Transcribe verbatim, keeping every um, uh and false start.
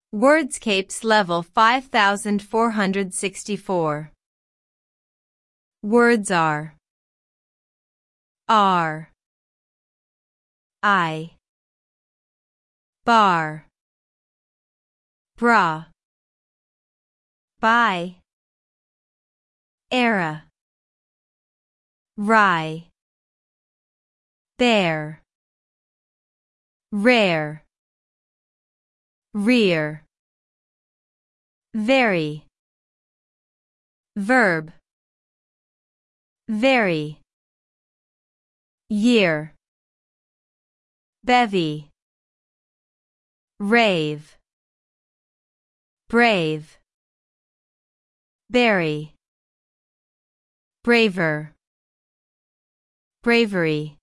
Wordscapes level five thousand four hundred sixty-four. Words are R, I, bar, bra, by, era, rye, bear, rare, rear, very, verb, very, year, bevy, rave, brave, berry, braver, bravery.